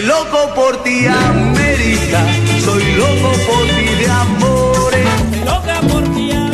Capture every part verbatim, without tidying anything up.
Soy loco por ti, América. Soy loco por ti de amores. Soy loca por ti, América.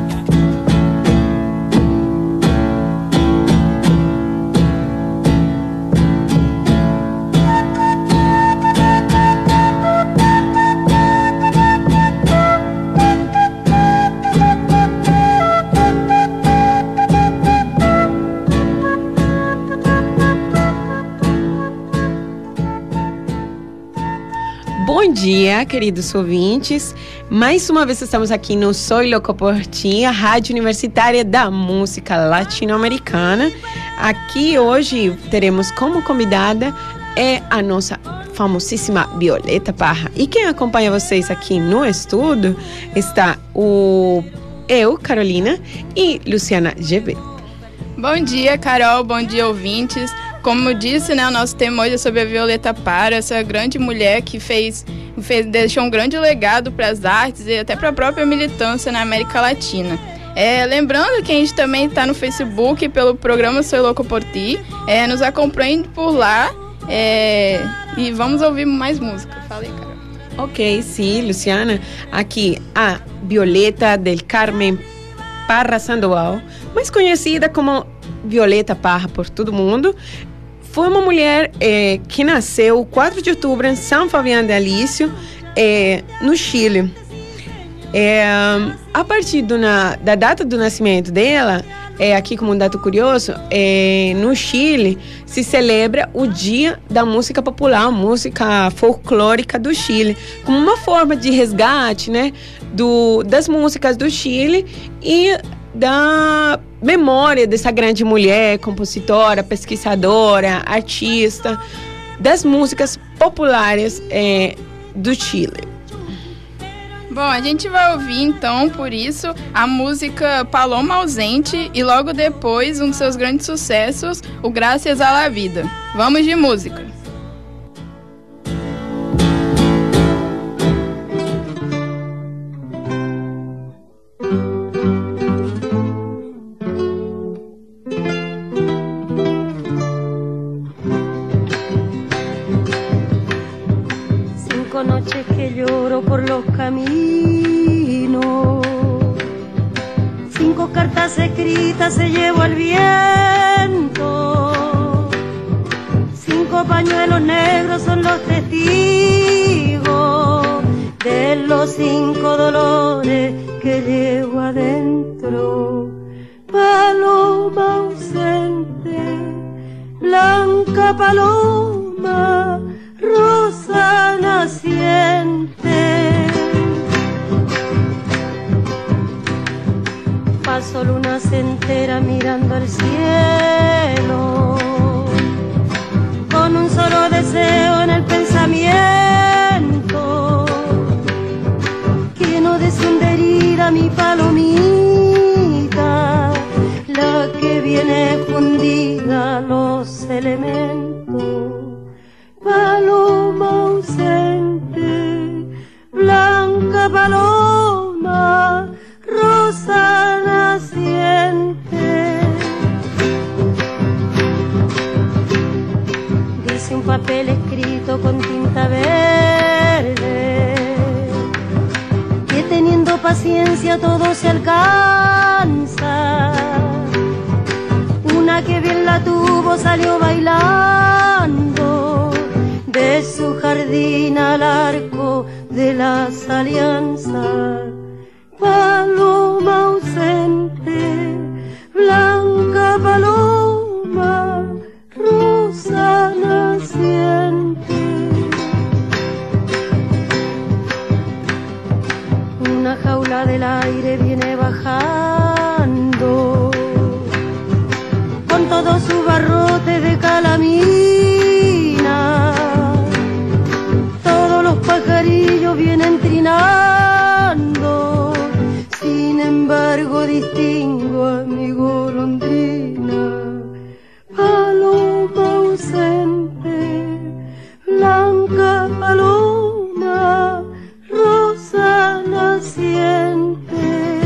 Bom dia, queridos ouvintes. Mais uma vez estamos aqui no Soy Loco por Ti, a rádio universitária da música latino-americana. Aqui hoje teremos como convidada é a nossa famosíssima Violeta Parra. E quem acompanha vocês aqui no estúdio está o eu, Carolina, e Luciana G B. Bom dia, Carol. Bom dia, ouvintes. Como disse, né, o nosso tema hoje é sobre a Violeta Parra, essa grande mulher que fez, fez, deixou um grande legado para as artes e até para a própria militância na América Latina. É, lembrando que a gente também está no Facebook pelo programa Soy Loco por Ti. É, nos acompanhe por lá é, e vamos ouvir mais música. Fala aí, Carol. Ok, sim, Luciana. Aqui a Violeta del Carmen Parra Sandoval, mais conhecida como Violeta Parra por todo mundo, foi uma mulher é, que nasceu quatro de outubro em São Fabián de Alício, é, no Chile. É, a partir do na, da data do nascimento dela, é, aqui como um dado curioso, é, no Chile se celebra o Dia da Música Popular, música folclórica do Chile, como uma forma de resgate, né, do, das músicas do Chile e da memória dessa grande mulher, compositora, pesquisadora, artista, das músicas populares é, do Chile. Bom, a gente vai ouvir então, por isso, a música Paloma Ausente e logo depois um dos seus grandes sucessos, o Gracias a la Vida. Vamos de música. Noches que lloro por los caminos, cinco cartas escritas se llevó al viento, cinco pañuelos negros son los testigos de los cinco dolores que llevo adentro. Paloma ausente, blanca paloma, rosa naciente. Paso lunas enteras mirando al cielo, con un solo deseo en el pensamiento, que no descienda herida mi palomita, la que viene fundida a los elementos. Paloma ausente, blanca paloma, rosa naciente. Dice un papel escrito con tinta verde, que teniendo paciencia todo se alcanza. Una que bien la tuvo salió bailando de su jardín al arco de las alianzas. Paloma ausente, blanca paloma, rosa naciente. Una jaula del aire viene bajando con todo su barrote de calamina. Todos los pajarillos vienen trinando, sin embargo distingo a mi golondrina. Paloma ausente, blanca paloma, rosa naciente.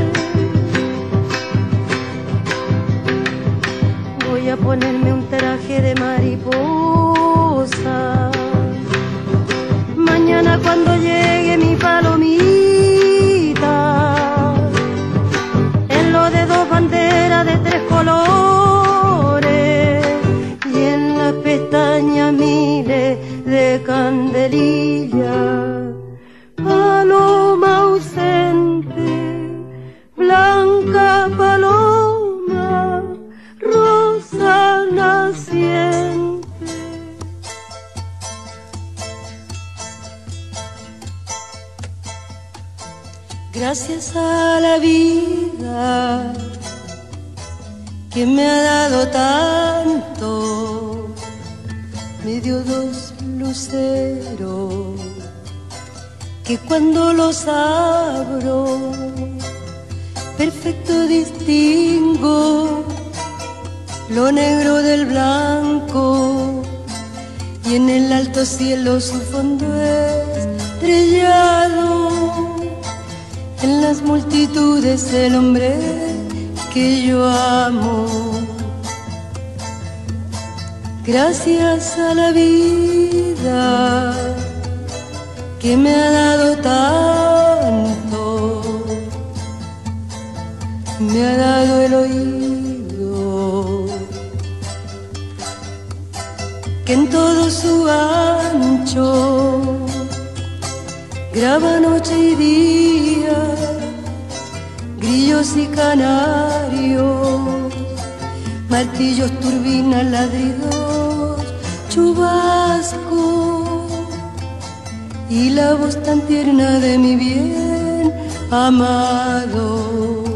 Voy a ponerme un traje de mariposa que me ha dado tanto, me dio dos luceros que cuando los abro perfecto distingo lo negro del blanco, y en el alto cielo su fondo estrellado, en las multitudes el hombre que yo amo. Gracias a la vida que me ha dado tanto, me ha dado el oído que en todo su ancho graba noche y día, grillos y canarios, martillos, turbinas, ladridos, chubasco, y la voz tan tierna de mi bien amado.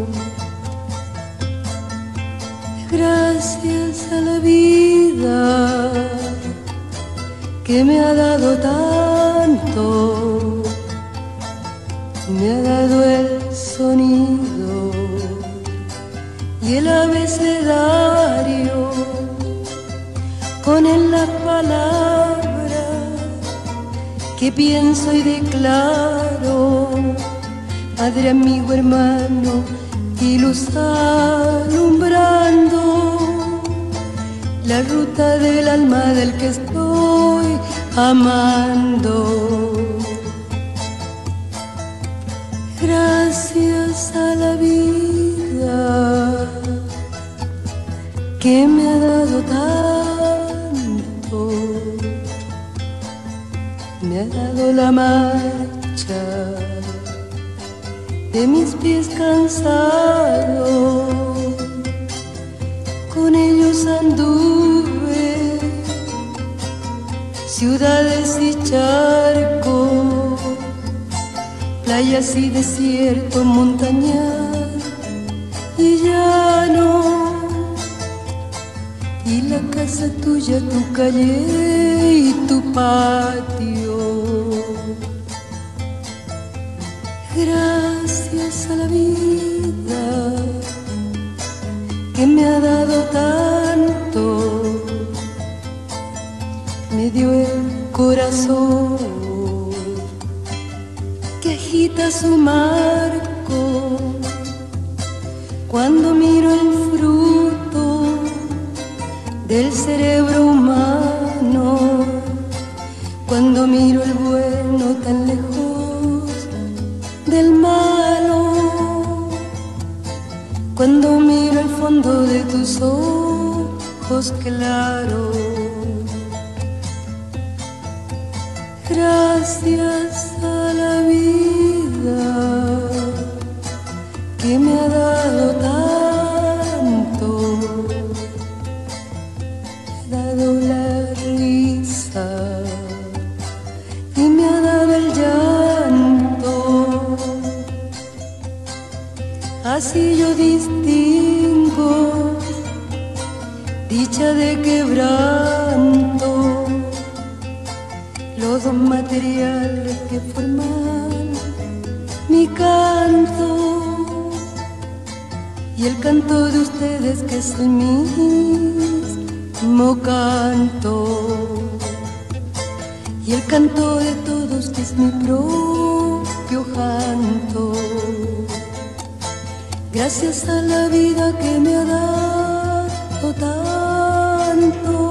Gracias a la vida que me ha dado tanto, me ha dado el sonido y el abecedario, con él las palabras que pienso y declaro, padre, amigo, hermano y luz alumbrando la ruta del alma del que estoy amando. Gracias a la vida que me ha dado tanto, me ha dado la marcha de mis pies cansados, con ellos anduve ciudades y charcos, playas y desiertos, montañas y llano, y la casa tuya, tu calle y tu patio. Gracias a la vida que me ha dado tanto, me dio el corazón que agita su marco cuando miro el fruto del cerebro humano, cuando miro el bueno tan lejos del malo, cuando miro el fondo de tus ojos claros. Gracias a la vida que me ha dado tanto, me ha dado la risa y me ha dado el llanto. Así yo distingo dicha de quebranto, los dos materiales que forman mi canto, y el canto de ustedes que es el mismo canto, y el canto de todos que es mi propio canto. Gracias a la vida que me ha dado tanto.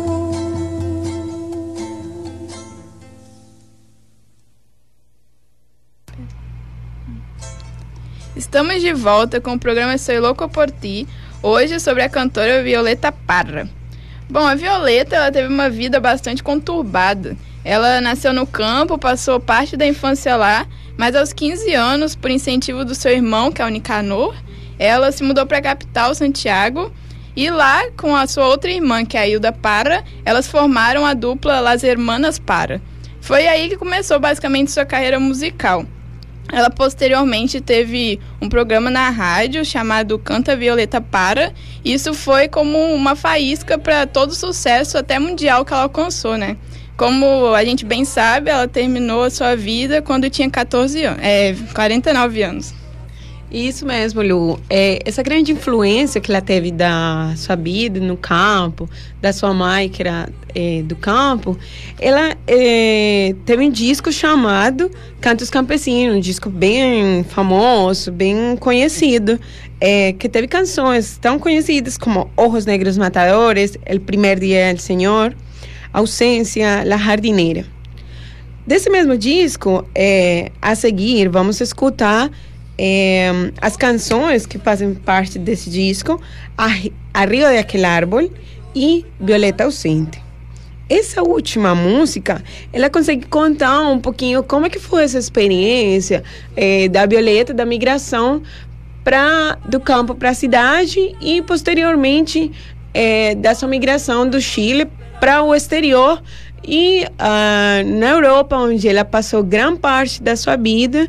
Estamos de volta com o programa Soy Louco por Ti, hoje sobre a cantora Violeta Parra. Bom, a Violeta ela teve uma vida bastante conturbada. Ela nasceu no campo, passou parte da infância lá, mas aos quinze anos, por incentivo do seu irmão, que é o Nicanor, ela se mudou para a capital, Santiago, e lá, com a sua outra irmã, que é a Hilda Parra, elas formaram a dupla Las Hermanas Parra. Foi aí que começou basicamente sua carreira musical. Ela posteriormente teve um programa na rádio chamado Canta Violeta Para. Isso foi como uma faísca para todo o sucesso até mundial que ela alcançou, né? Como a gente bem sabe, ela terminou a sua vida quando tinha catorze anos, é, quarenta e nove anos. Isso mesmo, Lu. É, essa grande influência que ela teve da sua vida no campo, da sua mãe, que era é, do campo, ela é, teve um disco chamado Cantos Campesinos, um disco bem famoso, bem conhecido, é, que teve canções tão conhecidas como Ojos Negros Matadores, El Primer Día del Señor, Ausência, La Jardineira. Desse mesmo disco, é, a seguir, vamos escutar É, as canções que fazem parte desse disco, Arriba de Aquel Árbol e Violeta Ausente. Essa última música, ela consegue contar um pouquinho como é que foi essa experiência é, da Violeta, da migração pra, do campo para a cidade e posteriormente é, dessa migração do Chile para o exterior e uh, na Europa, onde ela passou grande parte da sua vida,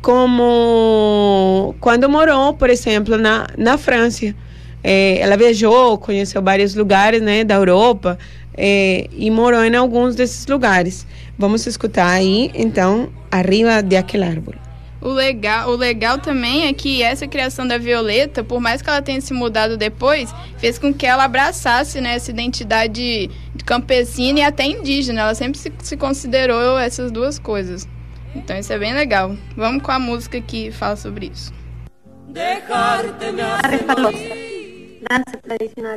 como quando morou, por exemplo, na, na França. É, ela viajou, conheceu vários lugares, né, da Europa é, e morou em alguns desses lugares. Vamos escutar aí, então, Arriba de Aquel Árbol. O legal, o legal também é que essa criação da Violeta, por mais que ela tenha se mudado depois, fez com que ela abraçasse, né, essa identidade campesina e até indígena. Ela sempre se, se considerou essas duas coisas. Então isso é bem legal. Vamos com a música que fala sobre isso. La Refalosa, danza tradicional.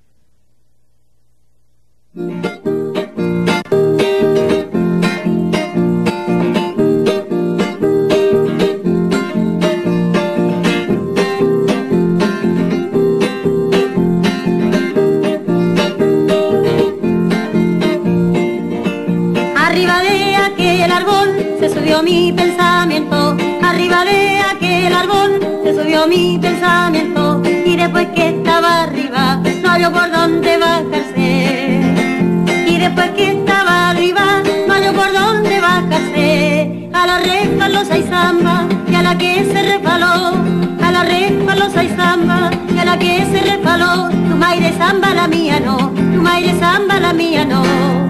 Arriba de aquel árbol se subió mi pensamiento, arriba de aquel árbol se subió mi pensamiento, y después que estaba arriba no había por dónde bajarse, y después que estaba arriba no había por dónde bajarse. A la resbalosa y samba, y a la que se resbaló, a la resbalosa y samba, y a la que se resbaló. Tu madre samba, la mía no, tu madre samba, la mía no.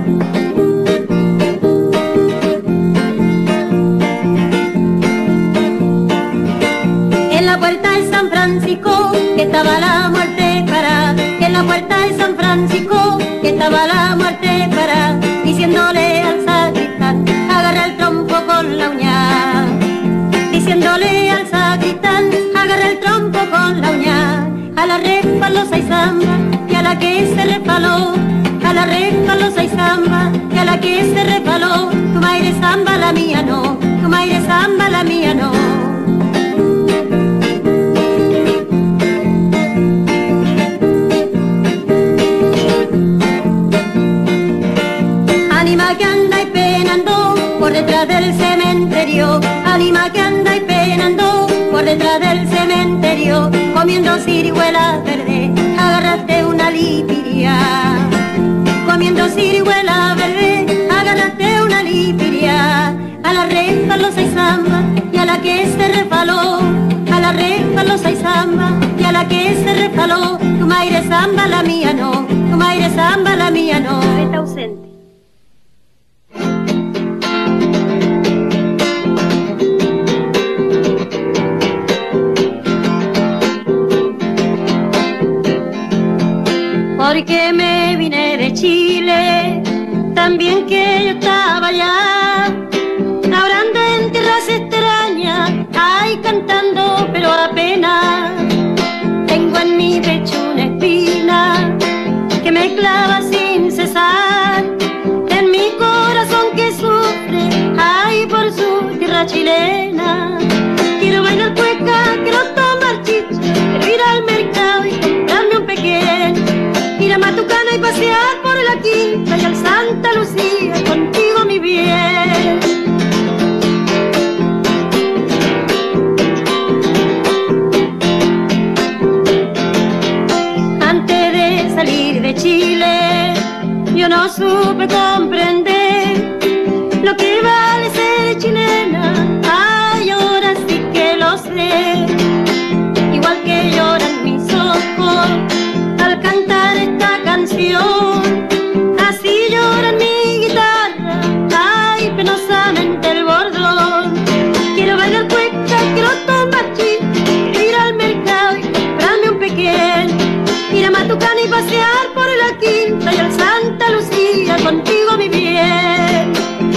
En la puerta de San Francisco, que estaba la muerte para. En la puerta de San Francisco, que estaba la muerte para. Diciéndole al sacristán, agarra el trompo con la uña. Diciéndole al sacristán, agarra el trompo con la uña. A la resbalosa y samba, y a la que se resbaló. A la resbalosa y samba, y a la que se resbaló. Tu madre samba, la mía no. Tu madre samba, la mía no. Anima que andáis penando por detrás del cementerio, anima que andáis penando por detrás del cementerio, comiendo ciruelas verdes, agarraste una lipiria. Comiendo ciruelas verdes, agarraste una lipiria. A la resbalosa y samba, y a la que se resbaló, a la resbalosa y samba, y a la que se resbaló. Tu madre samba, la mía no, tu madre samba, la mía no. Está ausente. Porque me vine de Chile, también que yo estaba allá, labrando en tierras extrañas, ay, cantando pero apenas. Tengo en mi pecho una espina que me clava sin cesar, en mi corazón que sufre, ay, por su tierra chilena. Quiero bailar cueca, quiero tomar chicha, quiero ir al mercado y comprarme un pequeño, ir a Matucana y pasear por la quinta y al Santa Lucía contigo, mi bien. Antes de salir de Chile, yo no supe comprender lo que vale ser chilena. Ay, ahora mejor al cantar esta canción. Así llora mi guitarra, ay, penosamente el bordón. Quiero bailar cueca, quiero tomar chicha, quiero ir al mercado y comprarme un pequeño, ir a Matucana y pasear por la Quinta y al Santa Lucía contigo, mi bien.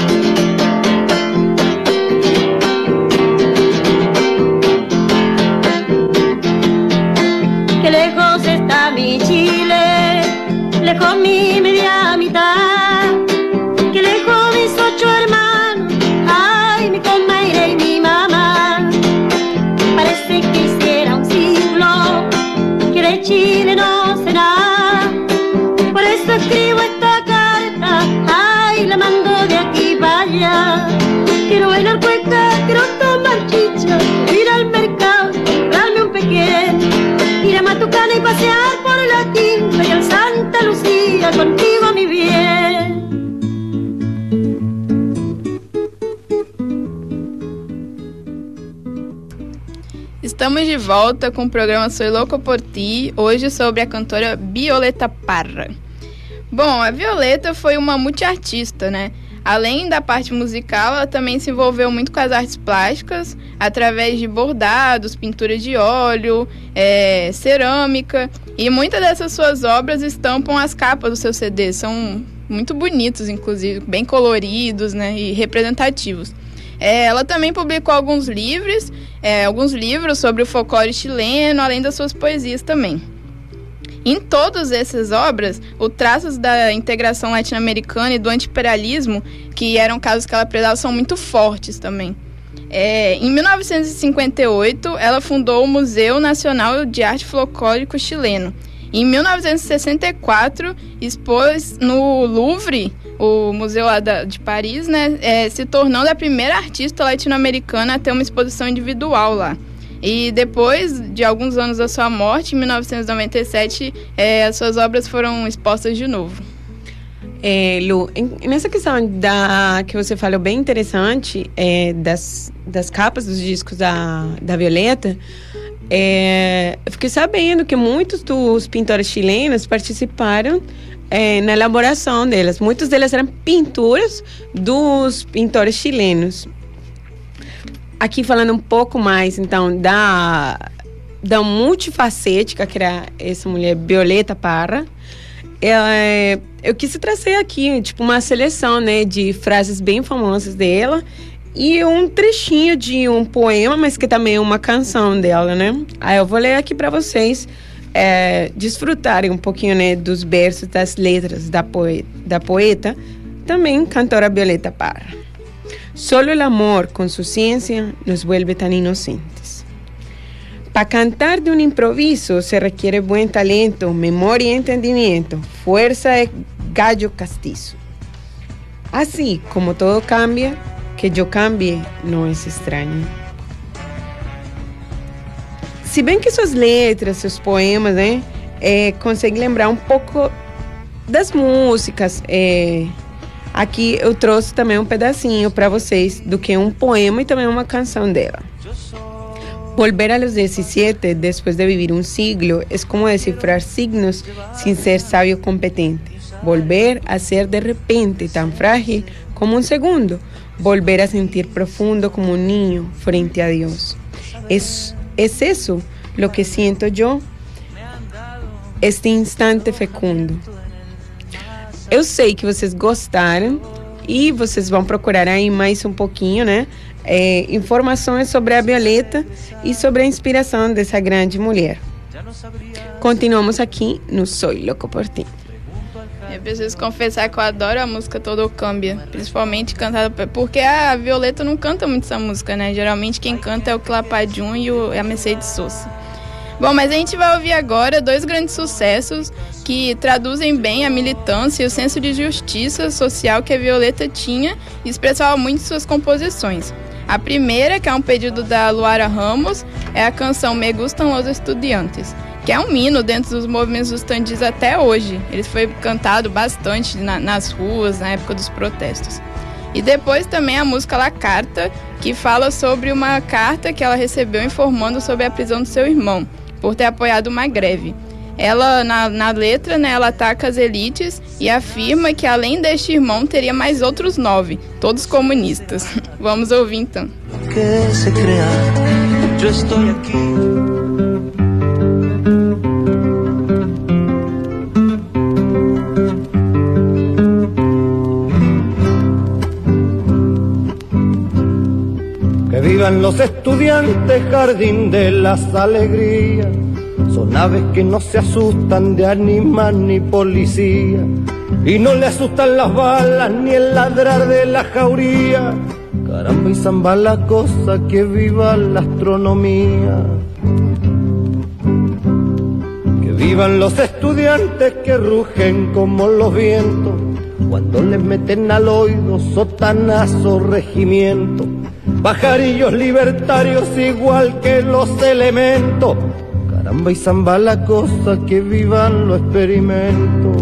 Qué lejos está mi Chile, lejos mi media mitad, qué lejos mis ocho hermanos, ay, mi comadre y mi mamá. Parece que hiciera un siglo que de Chile no sé nada, por eso escribo esta carta, ay, la mando de aquí para allá. Quiero bailar cueca, quiero tomar chicha, ir al mercado, comprarme un pequeño, ir a Matucana y pasear por la Quinta y al Santa Lucía contigo, mi bien. Estamos de volta com o programa Soy Louco por Ti, hoje sobre a cantora Violeta Parra. Bom, a Violeta foi uma multiartista, né? Além da parte musical, ela também se envolveu muito com as artes plásticas, através de bordados, pintura de óleo, é, cerâmica. E muitas dessas suas obras estampam as capas dos seus C Ds. São muito bonitos, inclusive, bem coloridos, né, e representativos. É, ela também publicou alguns livros, é, alguns livros sobre o folclore chileno, além das suas poesias também. Em todas essas obras, os traços da integração latino-americana e do anti-imperialismo, que eram casos que ela prezava, são muito fortes também. É, em mil novecentos e cinquenta e oito, ela fundou o Museu Nacional de Arte Folclórico Chileno. Em mil novecentos e sessenta e quatro, expôs no Louvre, o museu lá da, de Paris, né, é, se tornando a primeira artista latino-americana a ter uma exposição individual lá. E depois de alguns anos da sua morte, em mil novecentos e noventa e sete, é, as suas obras foram expostas de novo. É, Lu, nessa questão da, que você falou bem interessante, é, das, das capas dos discos da, da Violeta, é, eu fiquei sabendo que muitos dos pintores chilenos participaram é, na elaboração delas. Muitos delas eram pinturas dos pintores chilenos. Aqui falando um pouco mais, então, da, da multifacética que era essa mulher, Violeta Parra, ela, eu quis trazer aqui, tipo, uma seleção, né, de frases bem famosas dela e um trechinho de um poema, mas que também é uma canção dela, né? Aí eu vou ler aqui para vocês é, desfrutarem um pouquinho, né, dos versos, das letras da poeta, da poeta, também cantora Violeta Parra. Solo el amor con su ciencia nos vuelve tan inocentes. Para cantar de un improviso se requiere buen talento, memoria y entendimiento, fuerza de gallo castizo. Así como todo cambia, que yo cambie no es extraño. Se bem que suas letras, seus poemas, né, é, conseguem lembrar um pouco das músicas, é, aqui eu trouxe também um pedacinho para vocês do que um poema e também uma canção dela. Volver a los diecisiete después de vivir un siglo es como descifrar signos sin ser sabio competente. Volver a ser de repente tan frágil como un segundo. Volver a sentir profundo como un niño frente a Dios. Es, es eso lo que siento yo, este instante fecundo. Eu sei que vocês gostaram e vocês vão procurar aí mais um pouquinho, né? É, informações sobre a Violeta e sobre a inspiração dessa grande mulher. Continuamos aqui no Soy Louco por Ti. Eu preciso confessar que eu adoro a música Todo Cambia, principalmente cantada, porque a Violeta não canta muito essa música, né? Geralmente quem canta é o Clapadium e o, a Mercedes Sosa. Bom, mas a gente vai ouvir agora dois grandes sucessos que traduzem bem a militância e o senso de justiça social que a Violeta tinha e expressava muito em suas composições. A primeira, que é um pedido da Luara Ramos, é a canção Me Gustan los Estudiantes, que é um hino dentro dos movimentos estudantis até hoje. Ele foi cantado bastante na, nas ruas, na época dos protestos. E depois também a música La Carta, que fala sobre uma carta que ela recebeu informando sobre a prisão do seu irmão, por ter apoiado uma greve. Ela, na, na letra, né, ela ataca as elites e afirma que além deste irmão teria mais outros nove, todos comunistas. Vamos ouvir então. Que se crea, yo estoy aquí. Que vivan los estudiantes, jardín de las alegrías. Son aves que no se asustan de animal ni policía, y no le asustan las balas ni el ladrar de la jauría. Caramba y zamba la cosa, que viva la astronomía. Que vivan los estudiantes que rugen como los vientos cuando les meten al oído sotanazo regimiento. Pajarillos libertarios igual que los elementos. Caramba y zamba la cosa, que vivan los experimentos.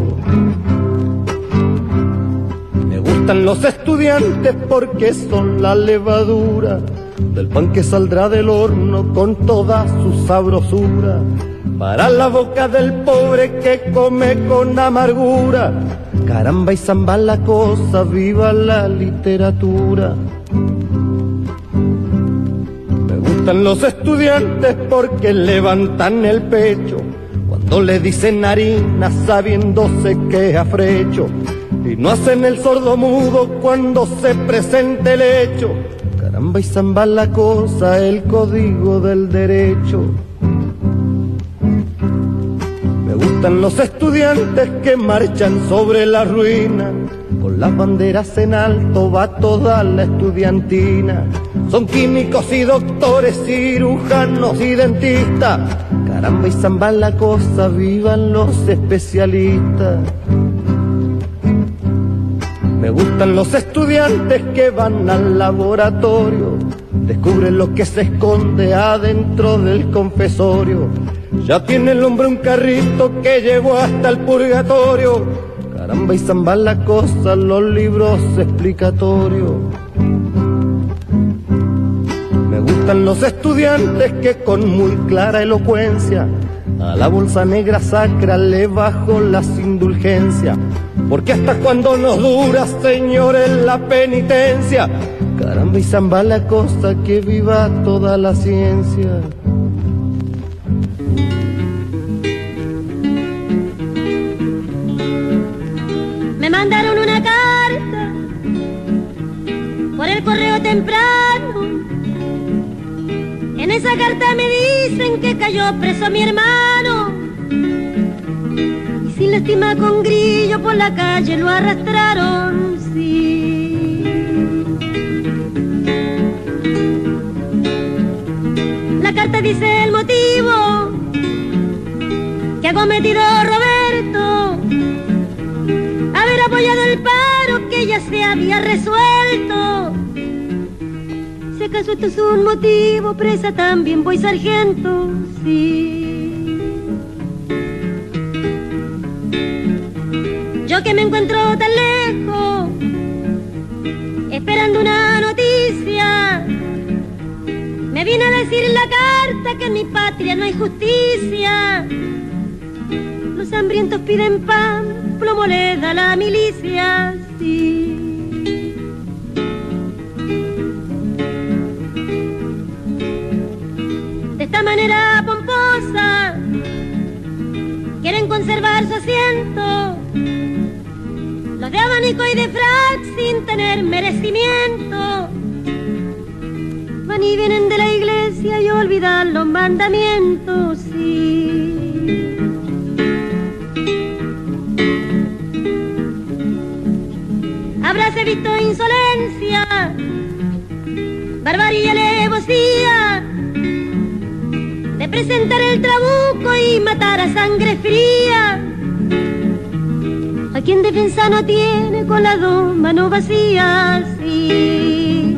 Me gustan los estudiantes porque son la levadura del pan que saldrá del horno con toda su sabrosura, para la boca del pobre que come con amargura. Caramba y zamba la cosa, viva la literatura. Los estudiantes porque levantan el pecho cuando le dicen harina sabiéndose que es afrecho, y no hacen el sordo mudo cuando se presente el hecho. Caramba y zamba la cosa, el código del derecho. Me gustan los estudiantes que marchan sobre la ruina, con las banderas en alto va toda la estudiantina. Son químicos y doctores, cirujanos y dentistas. Caramba y zamba la cosa, vivan los especialistas. Me gustan los estudiantes que van al laboratorio, descubren lo que se esconde adentro del confesorio. Ya tiene el hombre un carrito que llevó hasta el purgatorio. Caramba y zamba la cosa, los libros explicatorios. Me gustan los estudiantes que con muy clara elocuencia a la bolsa negra sacra le bajo las indulgencias, porque hasta cuando nos dura, señores, la penitencia. Caramba y zamba la cosa, que viva toda la ciencia. Me mandaron una carta por el correo temprano. En esa carta me dicen que cayó preso mi hermano, y sin lástima con grillo por la calle lo arrastraron, sí. La carta dice el motivo que ha cometido Roberto, haber apoyado el paro que ya se había resuelto. Si acaso esto es un motivo, presa también voy, sargento, sí. Yo que me encuentro tan lejos, esperando una noticia, me viene a decir la carta que en mi patria no hay justicia. Los hambrientos piden pan, plomo le da la milicia, sí. De esta manera pomposa quieren conservar su asiento los de abanico y de frac sin tener merecimiento. Van y vienen de la iglesia y olvidan los mandamientos, sí. Habráse visto insolencia, barbarie y alevosía de presentar el trabuco y matar a sangre fría a quien defensa no tiene, con las dos manos vacías, sí.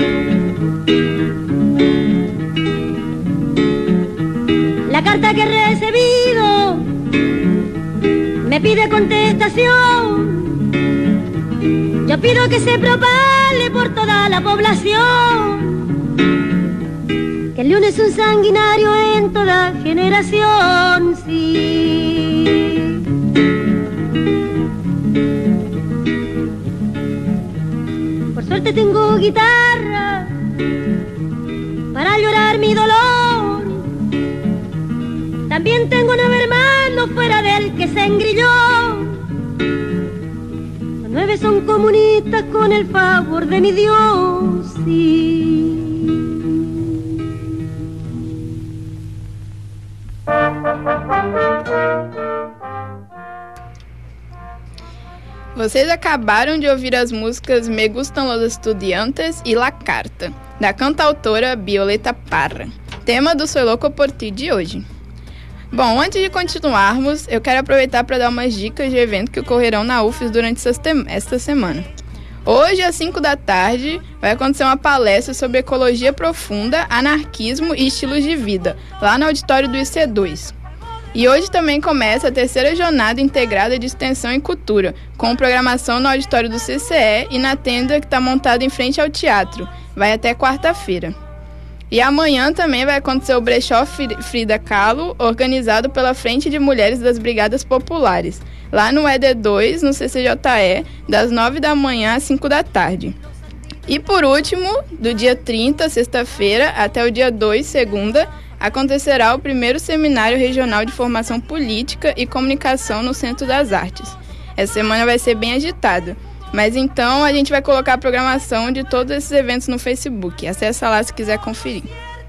La carta que he recibido me pide contestación. Yo pido que se propague por toda la población que el león es un sanguinario en toda generación, sí. guitarra para llorar mi dolor. También tengo nueve hermanos fuera del que se engrilló. Los nueve son comunistas con el favor de mi Dios, sí. Vocês acabaram de ouvir as músicas Me Gustam Los Estudiantes e La Carta, da cantautora Violeta Parra, tema do Soy Loco por Ti de hoje. Bom, antes de continuarmos, eu quero aproveitar para dar umas dicas de evento que ocorrerão na U F E S durante esta semana. Hoje, às cinco da tarde, vai acontecer uma palestra sobre ecologia profunda, anarquismo e estilos de vida, lá no auditório do I C dois. E hoje também começa a terceira jornada integrada de extensão e cultura, com programação no auditório do C C E e na tenda que está montada em frente ao teatro. Vai até quarta-feira. E amanhã também vai acontecer o Brechó Frida Kahlo, organizado pela Frente de Mulheres das Brigadas Populares, lá no E D dois, no C C J E, das nove da manhã às cinco da tarde. E por último, do dia trinta, sexta-feira, até o dia dois, segunda, acontecerá o primeiro Seminário Regional de Formação Política e Comunicação no Centro das Artes. Essa semana vai ser bem agitada, mas então a gente vai colocar a programação de todos esses eventos no Facebook. Acessa lá se quiser conferir.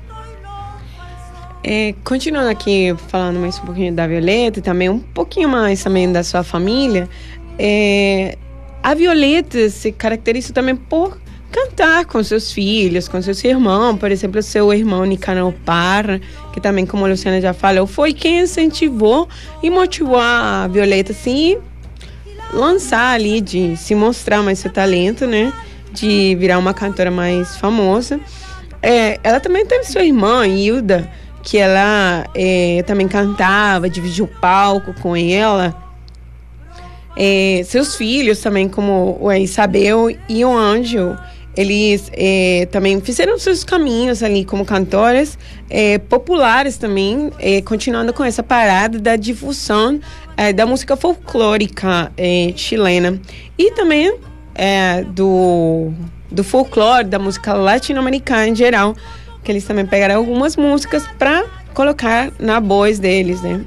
É, continuando aqui falando mais um pouquinho da Violeta e também um pouquinho mais também da sua família, é, a Violeta se caracteriza também por cantar com seus filhos, com seus irmãos. Por exemplo, seu irmão Nicanor Parra, que também, como a Luciana já falou, foi quem incentivou e motivou a Violeta assim, lançar ali, de se mostrar mais seu talento, né, de virar uma cantora mais famosa. É, ela também teve sua irmã, Hilda, que ela é, também cantava, dividiu o palco com ela. É, seus filhos também, como o Isabel e o Ângelo, eles é, também fizeram seus caminhos ali como cantores é, populares também, é, continuando com essa parada da difusão é, da música folclórica é, chilena e também é, do, do folclore, da música latino-americana em geral, que eles também pegaram algumas músicas para colocar na voz deles, né?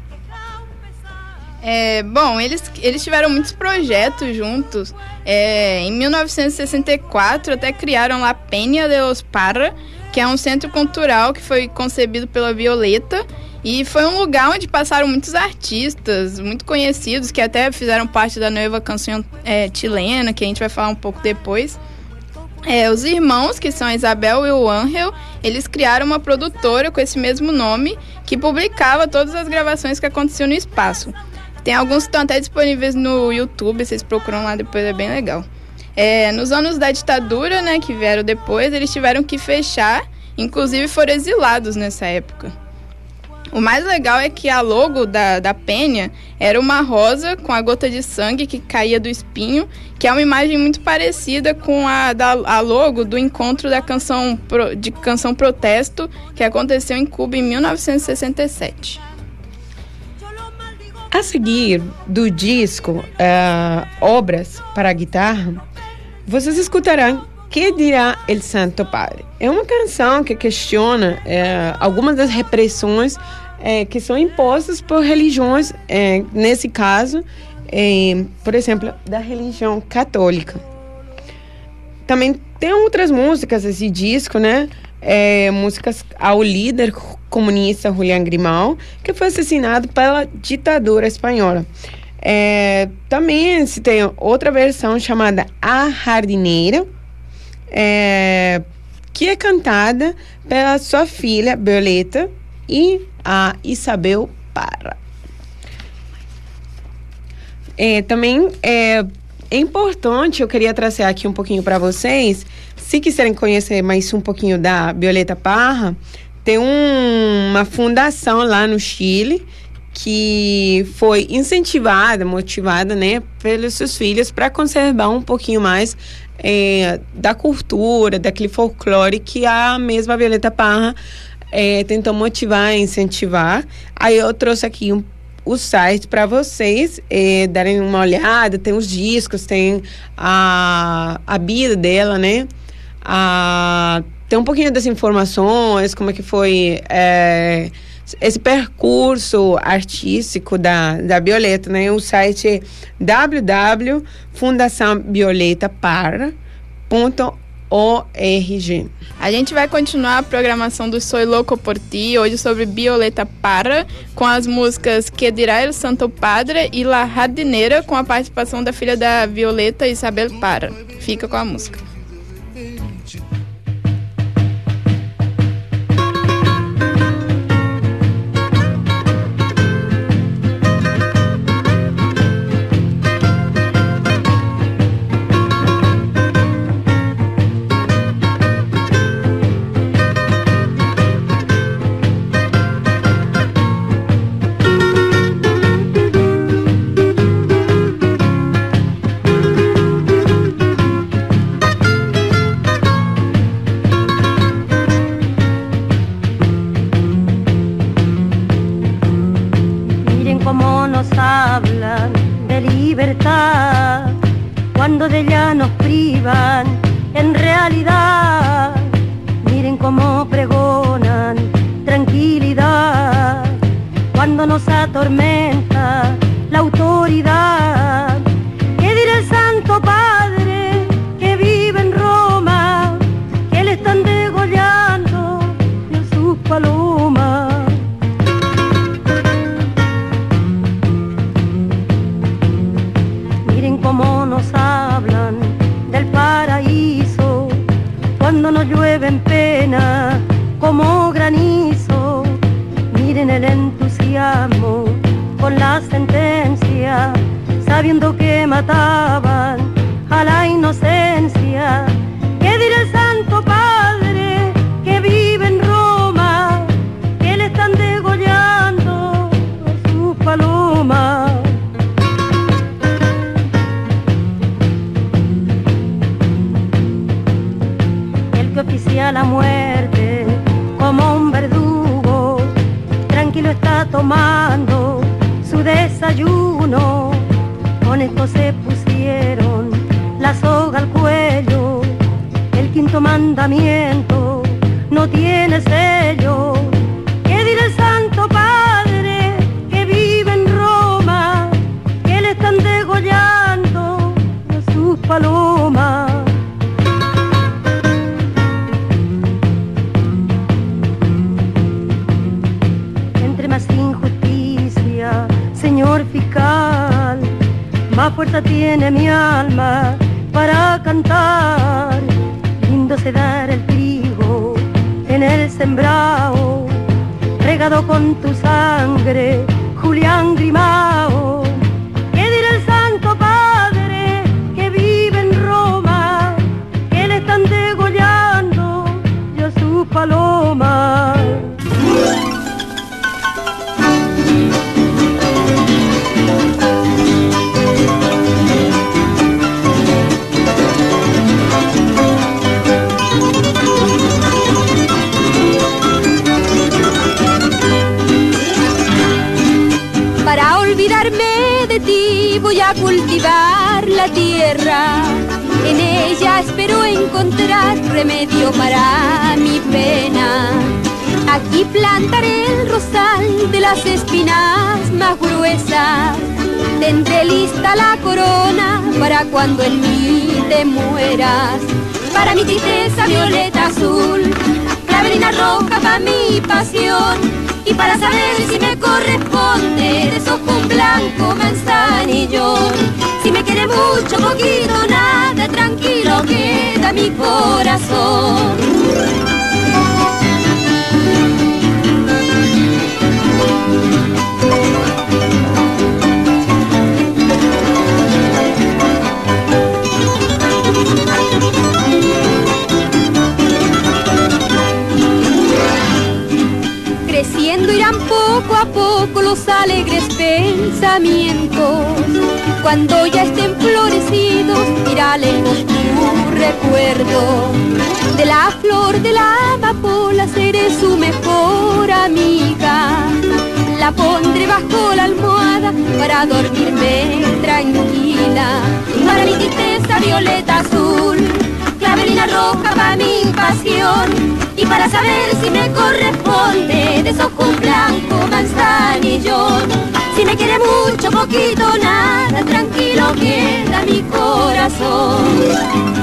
É, bom, eles, eles tiveram muitos projetos juntos. É, em mil novecentos e sessenta e quatro, até criaram La Peña de los Parra, que é um centro cultural que foi concebido pela Violeta. E foi um lugar onde passaram muitos artistas muito conhecidos, que até fizeram parte da nova canção é, chilena, que a gente vai falar um pouco depois. É, os irmãos, que são a Isabel e o Ángel, eles criaram uma produtora com esse mesmo nome, que publicava todas as gravações que aconteciam no espaço. Tem alguns que estão até disponíveis no YouTube, vocês procuram lá depois, é bem legal. É, nos anos da ditadura, né, que vieram depois, eles tiveram que fechar, inclusive foram exilados nessa época. O mais legal é que a logo da, da Penha era uma rosa com a gota de sangue que caía do espinho, que é uma imagem muito parecida com a, da, a logo do encontro da canção, de canção Protesto, que aconteceu em Cuba em mil novecentos e sessenta e sete. A seguir, do disco uh, Obras para Guitarra, vocês escutarão Que Dirá El Santo Padre. É uma canção que questiona uh, algumas das repressões uh, que são impostas por religiões, uh, nesse caso, uh, por exemplo, da religião católica. Também tem outras músicas desse disco, né? É, músicas ao líder comunista Julián Grimau, que foi assassinado pela ditadura espanhola. É, também se tem outra versão chamada A Jardineira, é, que é cantada pela sua filha Violeta e a Isabel Parra. É, também é, é importante, eu queria trazer aqui um pouquinho para vocês. Se quiserem conhecer mais um pouquinho da Violeta Parra, tem um, uma fundação lá no Chile que foi incentivada, motivada, né, pelos seus filhos para conservar um pouquinho mais é, da cultura, daquele folclore que a mesma Violeta Parra é, tentou motivar e incentivar. Aí eu trouxe aqui um o site para vocês é, darem uma olhada. Tem os discos, tem a, a vida dela, né? a ter um pouquinho dessa informações, como é que foi é, esse percurso artístico da, da Violeta, né? O site é w w w ponto fundação violeta parra ponto org. A gente vai continuar a programação do Soy Louco por Ti, hoje sobre Violeta Parra, com as músicas Que Dirá El Santo Padre e La Jardineira, com a participação da filha da Violeta, Isabel Parra. Fica com a música. Cuando de ella nos privan, en realidad, miren cómo pregonan tranquilidad. Cuando nos atormenta la autoridad, ¿qué dirá el Santo Padre que vive en Roma, que le están degollando de sus palomas? Cómo nos hablan del paraíso cuando nos llueve en pena como granizo. Miren el entusiasmo con la sentencia, sabiendo que mataban a la inocencia. ¿Qué dirá el Santo Padre que vive en Roma, que le están degollando a sus palomas? Que oficia la muerte como un verdugo, tranquilo está tomando su desayuno. Con esto se pusieron la soga al cuello, el quinto mandamiento no tiene sello. ¿Qué dirá el Santo Padre que vive en Roma, que le están degollando a sus palomas? Señor fiscal, más fuerza tiene mi alma para cantar. Lindo se dar el trigo en el sembrado, regado con tu sangre, Julián Grimao. ¿Qué dirá el Santo Padre que vive en Roma, que le están degollando yo su paloma? Olvidarme de ti, voy a cultivar la tierra. En ella espero encontrar remedio para mi pena. Aquí plantaré el rosal de las espinas más gruesas. Tendré lista la corona para cuando en mí te mueras. Para mi tristeza violeta azul, clavelina roja para mi pasión. Y para saber si me corresponde, de sos un blanco manzanillo. Si me quiere mucho, poquito, nada, tranquilo queda mi corazón. Creciendo irán poco a poco los alegres pensamientos. Cuando ya estén florecidos, irá lejos tu recuerdo. De la flor de la amapola seré su mejor amiga. La pondré bajo la almohada para dormirme tranquila. Para mi tristeza violeta azul, clave clavelina roja va mi pasión. Y para saber si me corresponde, de esos ojos blanco, manzanillón. Si me quiere mucho, poquito, nada, tranquilo queda mi corazón.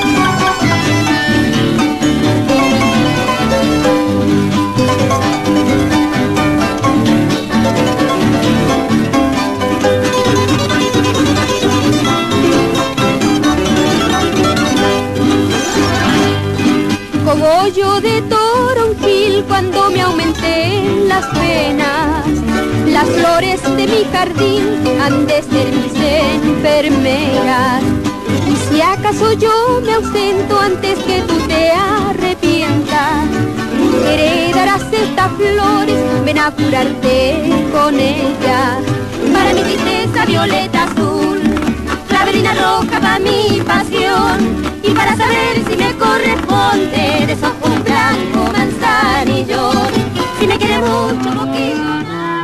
Cogollo de toronjil cuando me aumenté las penas. Las flores de mi jardín han de ser mis enfermeras. Y si acaso yo me ausento antes que tú te arrepientas, heredarás estas flores, ven a curarte con ellas. Para mi tristeza violeta azul, clavelina roja va mi pasión. Y para saber si me corresponde, de esos un blanco manzanillón. Si me quiere mucho, poquito.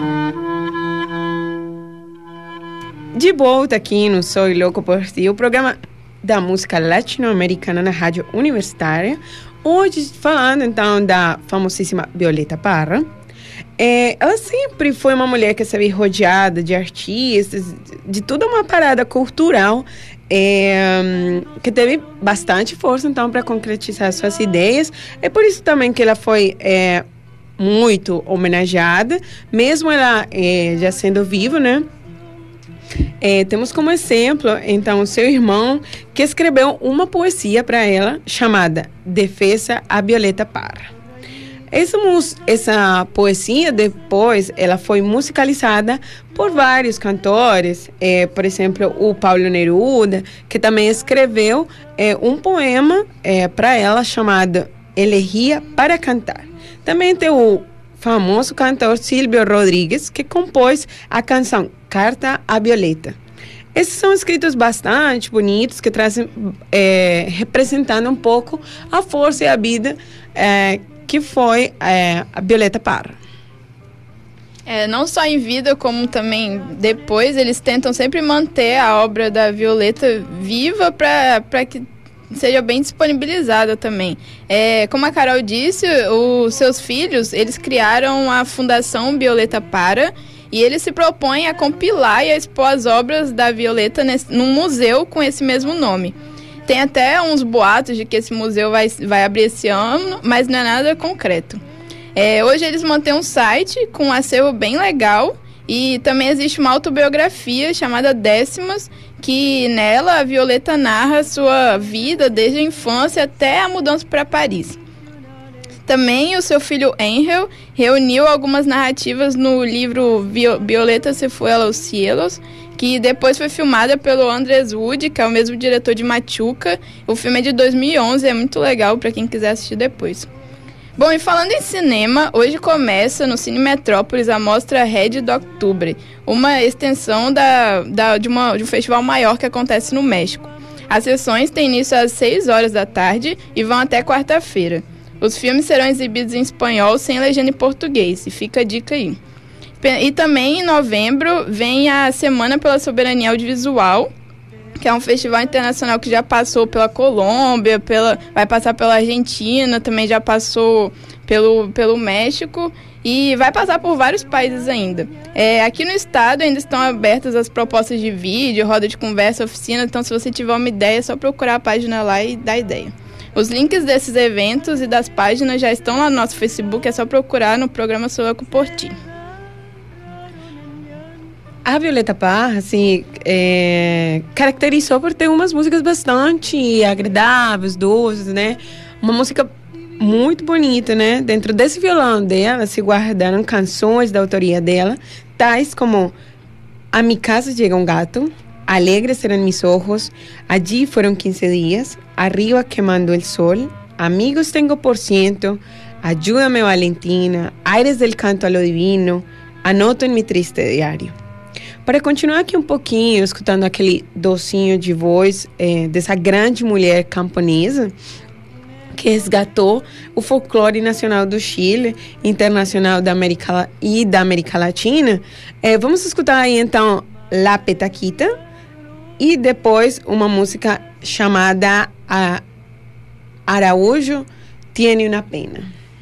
De volta aqui no Soy Louco por Ti, o programa da música latino-americana na Rádio Universitária. Hoje, falando então da famosíssima Violeta Parra. É, ela sempre foi uma mulher que esteve rodeada de artistas, de toda uma parada cultural, é, que teve bastante força então para concretizar suas ideias. É por isso também que ela foi é, muito homenageada, mesmo ela é, já sendo viva, né? É, temos como exemplo, então, o seu irmão, que escreveu uma poesia para ela, chamada Defesa a Violeta Parra. Essa, essa poesia, depois, ela foi musicalizada por vários cantores, é, por exemplo, o Paulo Neruda, que também escreveu é, um poema é, para ela, chamado Elegía para Cantar. Também tem o famoso cantor Silvio Rodríguez, que compôs a canção Carta a Violeta. Esses são escritos bastante bonitos, que trazem, é, representando um pouco a força e a vida é, que foi é, a Violeta Parra. É, não só em vida, como também depois, eles tentam sempre manter a obra da Violeta viva para que seja bem disponibilizada também. É, como a Carol disse, os seus filhos, eles criaram a Fundação Violeta Parra, e eles se propõem a compilar e a expor as obras da Violeta nesse, num museu com esse mesmo nome. Tem até uns boatos de que esse museu vai, vai abrir esse ano, mas não é nada concreto. É, hoje eles mantêm um site com um acervo bem legal, e também existe uma autobiografia chamada Décimas, que nela a Violeta narra sua vida desde a infância até a mudança para Paris. Também o seu filho Angel reuniu algumas narrativas no livro Violeta se fue a los cielos, que depois foi filmada pelo Andrés Wood, que é o mesmo diretor de Machuca. O filme é de dois mil e onze, é muito legal para quem quiser assistir depois. Bom, e falando em cinema, hoje começa no Cine Metrópolis a mostra Red do Octubre, uma extensão da, da, de, uma, de um festival maior que acontece no México. As sessões têm início às seis horas da tarde e vão até quarta-feira. Os filmes serão exibidos em espanhol sem legenda em português, e fica a dica aí. E também em novembro vem a Semana pela Soberania Audiovisual, que é um festival internacional que já passou pela Colômbia, pela, vai passar pela Argentina, também já passou pelo, pelo México e vai passar por vários países ainda. É, aqui no estado ainda estão abertas as propostas de vídeo, roda de conversa, oficina, então se você tiver uma ideia é só procurar a página lá e dar ideia. Os links desses eventos e das páginas já estão lá no nosso Facebook, é só procurar no programa Soy Louco por Ti. A Violeta Parra, assim, é, caracterizou por ter umas músicas bastante agradáveis, doces, né? Uma música muito bonita, né? Dentro desse violão dela se guardaram canções da autoria dela, tais como A mi casa llega un gato, Alegres serán mis ojos, Allí fueron quince días, Arriba quemando el sol, Amigos tengo por ciento, Ayúdame Valentina, Aires del canto a lo divino, Anoto en mi triste diário. Para continuar aqui um pouquinho, escutando aquele docinho de voz é, dessa grande mulher camponesa que resgatou o folclore nacional do Chile, internacional da América e da América Latina, é, vamos escutar aí então La Petaquita e depois uma música chamada a Araújo tiene una pena.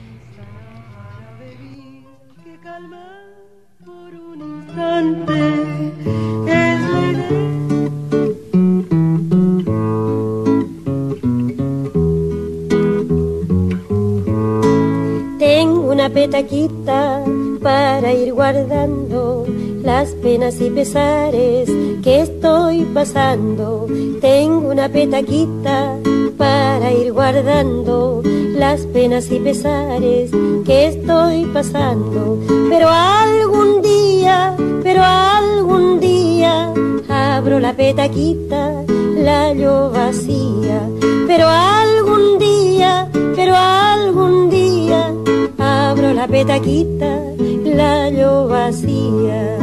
Tengo una petaquita para ir guardando las penas y pesares que estoy pasando. Tengo una petaquita para ir guardando las penas y pesares que estoy pasando. Pero algún día, pero algún día abro la petaquita, la hallo vacía. Pero algún día, pero algún día abro la petaquita, la hallo vacía.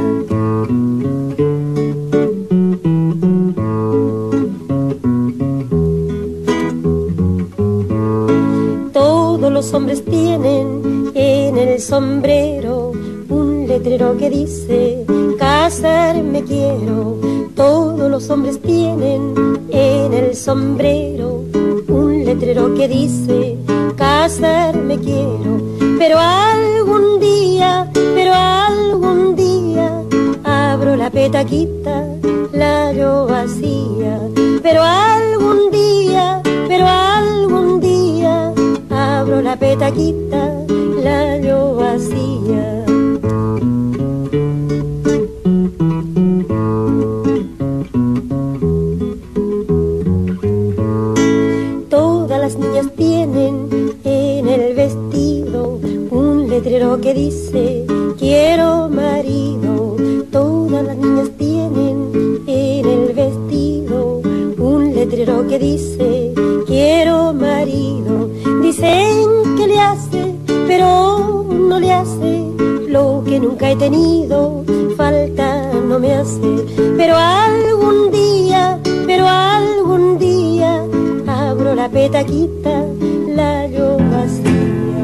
Todos los hombres tienen en el sombrero un letrero que dice casarme quiero. Todos los hombres tienen en el sombrero un letrero que dice casarme quiero. Pero algún día, pero algún día abro la petaquita, la hallo vacía. Pero algún día, pero algún día abro la petaquita, la hallo vacía. Todas las niñas tienen en el vestido un letrero que dice quiero marido. Todas las niñas tienen en el vestido un letrero que dice quiero marido. Dicen que le hace, pero no le hace lo que nunca he tenido, falta no me hace. Pero algún día, pero algún día abro la petaquita, la hallo vacía.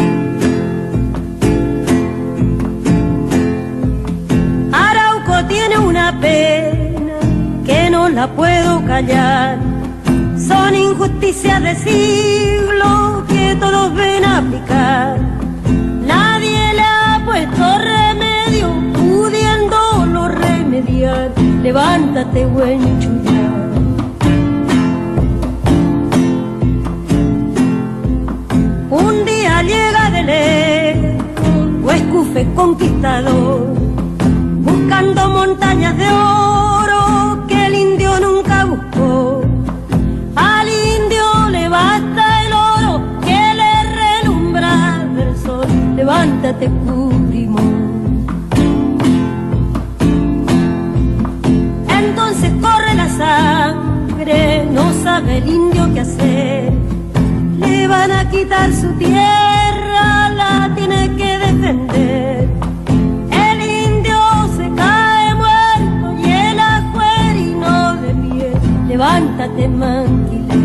Arauco tiene una pena que no la puedo callar. Son injusticias de siglo que todos ven aplicar. Nadie le ha puesto remedio, pudiéndolo remediar. Levántate, buen chullar. Un día llega de lejos, o escufe conquistador, buscando montañas de oro que el indio nunca buscó. Al indio le basta el oro que le relumbra del sol. Levántate, Cubrimón. Entonces corre la sangre, no sabe el indio qué hacer. Le van a quitar su tierra, la tiene que defender. El indio se cae muerto y el ajuerino de pie. Levántate, Manquilé.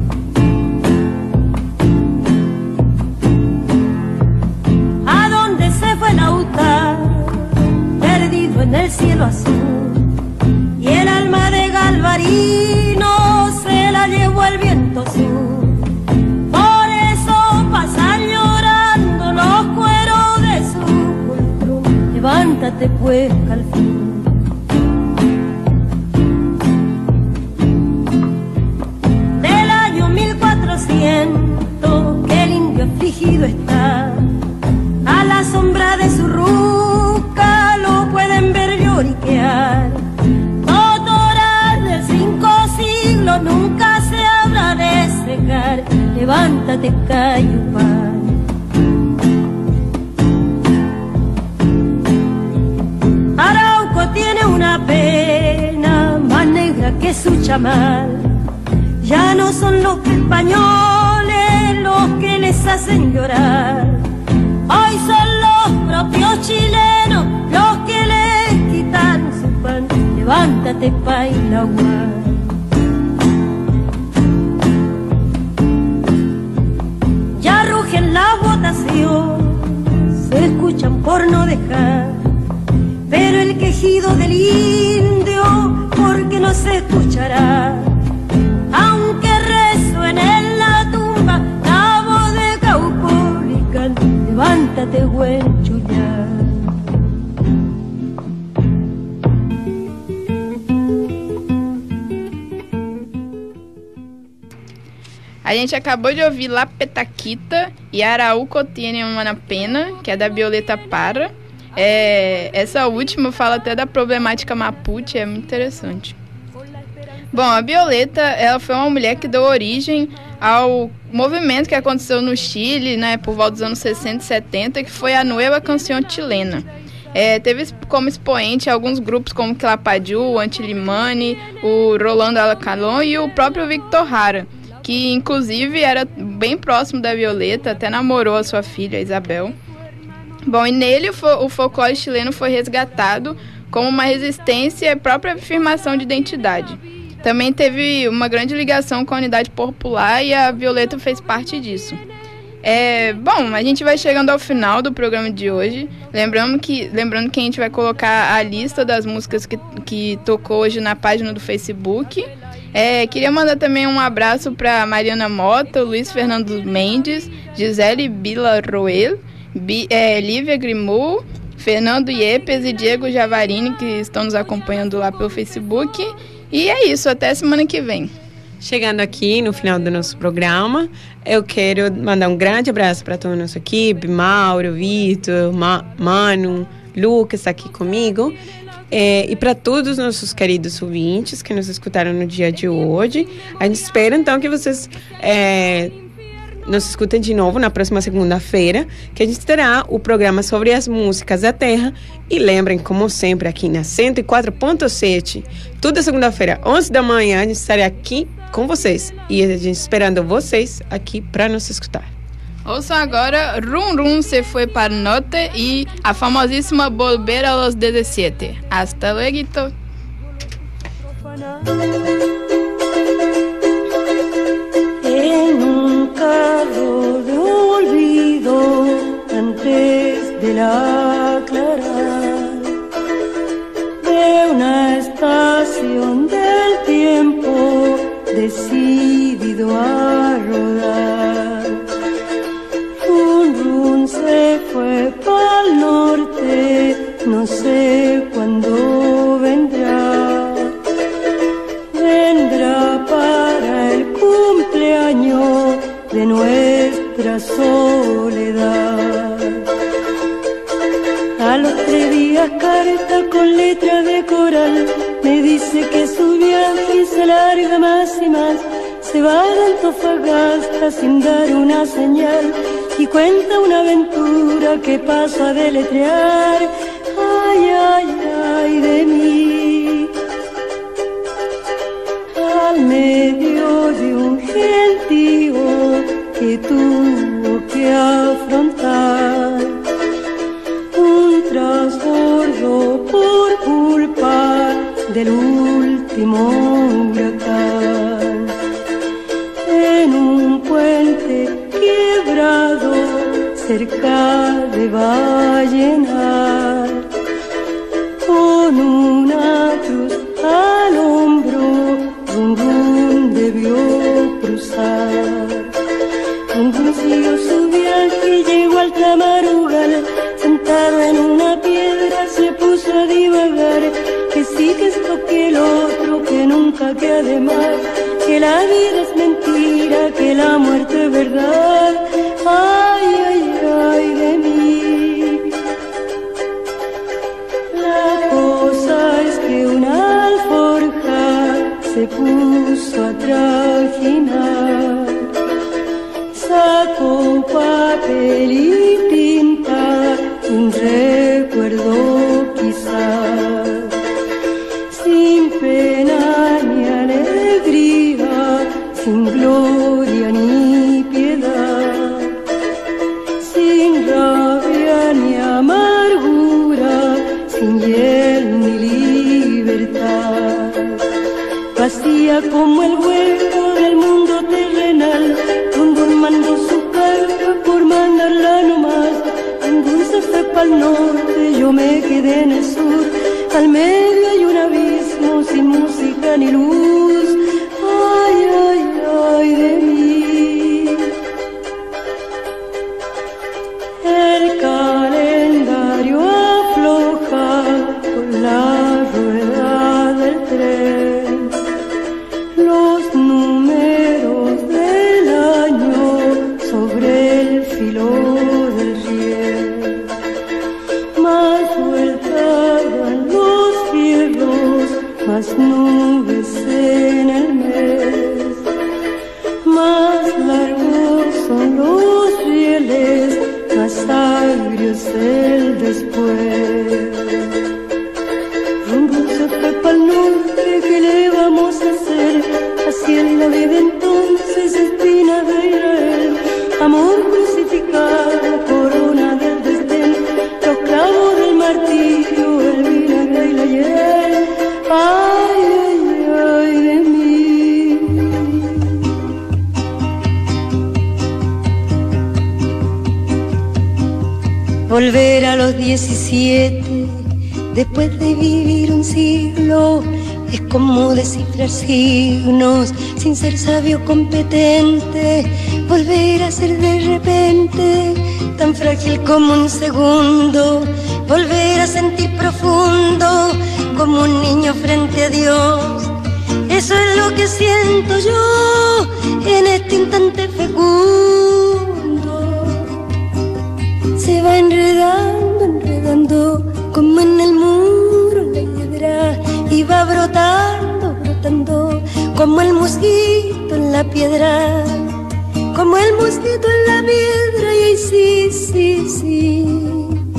¿A dónde se fue Lautaro? Perdido en el cielo azul. Y el alma de Galvarino se la llevó el viento sur. Por eso pasan llorando los cueros de su poltrón. Levántate pues, al fin. Del año mil cuatrocientos que el indio afligido está, a la sombra de su ruca lo pueden ver lloriquear. Totoras de cinco siglos nunca se habrá de secar. Levántate, Cayupán. Arauco tiene una pena más negra que su chamal. Ya no son los españoles los que les hacen llorar. Hoy son los propios chilenos los que les quitan su pan. Levántate, Painahuá. Ya rugen las votaciones, se escuchan por no dejar, pero el quejido del indio, porque no se escuchará, aunque resuene en la tumba A gente acabou de ouvir La Petaquita e Arauco Tiene Una Pena, que é da Violeta Parra. É, essa última fala até da problemática Mapuche, é muito interessante. Bom, a Violeta, ela foi uma mulher que deu origem ao movimento que aconteceu no Chile, né, por volta dos anos sessenta e setenta, que foi a Nueva Canción Chilena. É, teve como expoente alguns grupos como Quilapayú, o Antilimani, o Rolando Alacalón e o próprio Victor Jara, que inclusive era bem próximo da Violeta, até namorou a sua filha, Isabel. Bom, e nele o, fo- o folclore chileno foi resgatado como uma resistência e a própria afirmação de identidade. Também teve uma grande ligação com a unidade popular e a Violeta fez parte disso. É, bom, a gente vai chegando ao final do programa de hoje, lembrando que, lembrando que a gente vai colocar a lista das músicas que, que tocou hoje na página do Facebook. É, queria mandar também um abraço para Mariana Mota, Luiz Fernando Mendes, Gisele Bila Roel, Bi, é, Lívia Grimu, Fernando Iepes e Diego Javarini, que estão nos acompanhando lá pelo Facebook. E é isso, até semana que vem. Chegando aqui no final do nosso programa, eu quero mandar um grande abraço para toda a nossa equipe, Mauro, Vitor, Ma- Manu, Lucas está aqui comigo, é, e para todos os nossos queridos ouvintes que nos escutaram no dia de hoje. A gente espera então que vocês é, nos escutem de novo na próxima segunda-feira, que a gente terá o programa sobre as músicas da terra. E lembrem, como sempre, aqui na cento e quatro ponto sete, toda segunda-feira, onze da manhã, a gente estará aqui com vocês. E a gente esperando vocês aqui para nos escutar. Ouçam agora Rum Rum Se Foi Para Norte e a famosíssima Volver a los dezessete. Hasta luego. En un carro de olvido antes de la clarar de una estación del tiempo decidido a rodar. Un rum se fue pa'l norte, no sé cuándo vendrá. Vendrá para el cumpleaños de nuestra soledad. A los tres días carta con letra de coral me dice que su viaje se alarga más y más. Se va de Antofagasta sin dar una señal y cuenta una aventura que paso a deletrear. Ay, ay, ay de mí. Al medio de un gentío que tuvo que afrontar un trasbordo por culpa del último huracán. En un puente quebrado cerca de Vallenar, con una cruz al hombro, Rum Rum debió cruzar. Rum Rum siguió su viaje y llegó al Tamarugal. Sentado en una piedra se puso a divagar, que sí, que esto, que el otro, que nunca, que además, que la vida es mentira, que la muerte es verdad. Ay, ay, ay de mí. La cosa es que una alforja se puso a trajinar, sacó papel y tinta, un recuerdo quizás, sin pena ni alegría, sin gloria ni piedad, sin rabia ni amargura, sin hiel ni libertad. Vacía como el hueco del mundo terrenal, Rum Rum mandó su carta por mandarla nomás. Rum Rum se fue pa'l norte, yo me quedé en el sur. Al medio hay un abismo sin música ni luz. Ay, ay, ay de mí. El calendario afloja con la rueda del tren. Los números de la las nubes en el mes, más largos son los rieles, más agrio es el después. Rumbo se fue pa'l norte, ¿qué le vamos a hacer? Así es la vida entonces, espina de Israel, amor crucificado, corona del desdén, los clavos del martirio, el vinagre y la hiel. Ay, ay, ay de mí. Volver a los diecisiete, después de vivir un siglo, es como descifrar signos sin ser sabio competente. Volver a ser de repente tan frágil como un segundo. Volver a sentir profundo como un niño frente a Dios. Eso es lo que siento yo en este instante fecundo. Se va enredando, enredando como en el muro la hiedra, y va brotando, brotando como el mosquito en la piedra, como el mosquito en la piedra. Y ahí sí, sí, sí,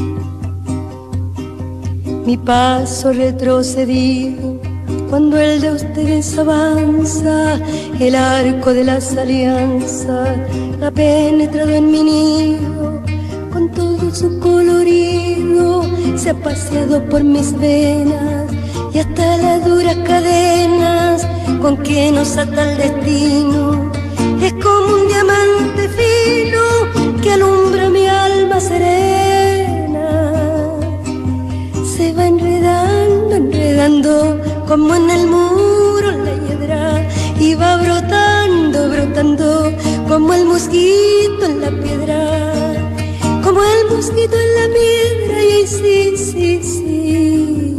mi paso retrocedido cuando el de ustedes avanza, el arco de las alianzas ha penetrado en mi nido, con todo su colorido se ha paseado por mis venas, y hasta las duras cadenas con que nos ata el destino es como un diamante fino que alumbra mi alma serena. Se va enredando, enredando como en el muro la hiedra, y va brotando, brotando como el mosquito en la piedra, como el mosquito en la piedra. Y sí, sí, sí,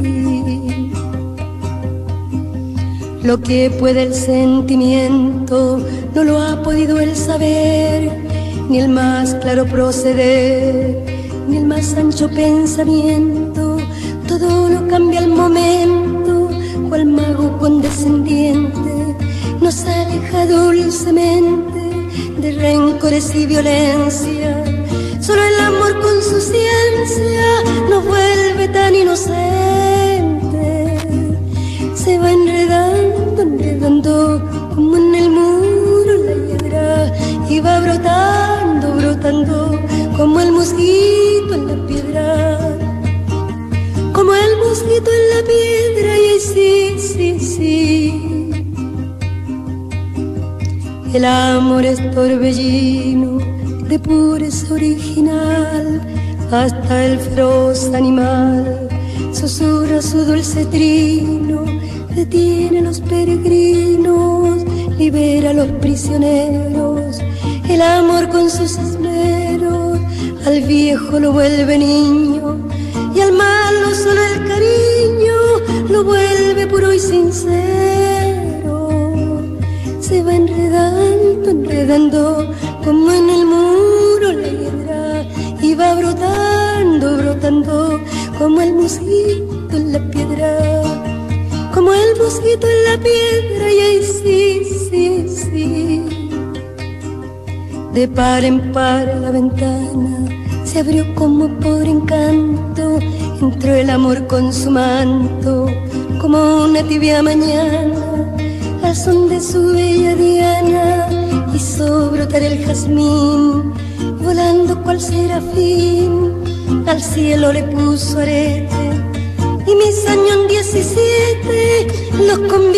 lo que puede el sentimiento no lo ha podido el saber, ni el más claro proceder, ni el más ancho pensamiento. Todo lo cambia al momento, cual mago condescendiente nos aleja dulcemente de rencores y violencia. Solo el amor con su ciencia nos vuelve tan inocentes. Se va enredando, enredando como en el muro la hiedra, y va brotando, brotando como el mosquito en la piedra, como el mosquito en la piedra. Y sí, sí, sí, el amor es torbellino de pureza original, hasta el feroz animal susurra su dulce trino, detiene a los peregrinos, libera a los prisioneros. El amor con sus esmeros al viejo lo vuelve niño, y al malo solo el cariño lo vuelve puro y sincero. Se va enredando, enredando como en el muro la hiedra, y va brotando, brotando como el mosquito en la piedra, como el mosquito en la piedra. Y ahí sí, sí, sí, de par en par la ventana se abrió como por encanto, entró el amor con su manto como una tibia mañana, al son de su bella diana hizo brotar el jazmín, volando cual serafín al cielo le puso arete, y mis años en diecisiete los convirtió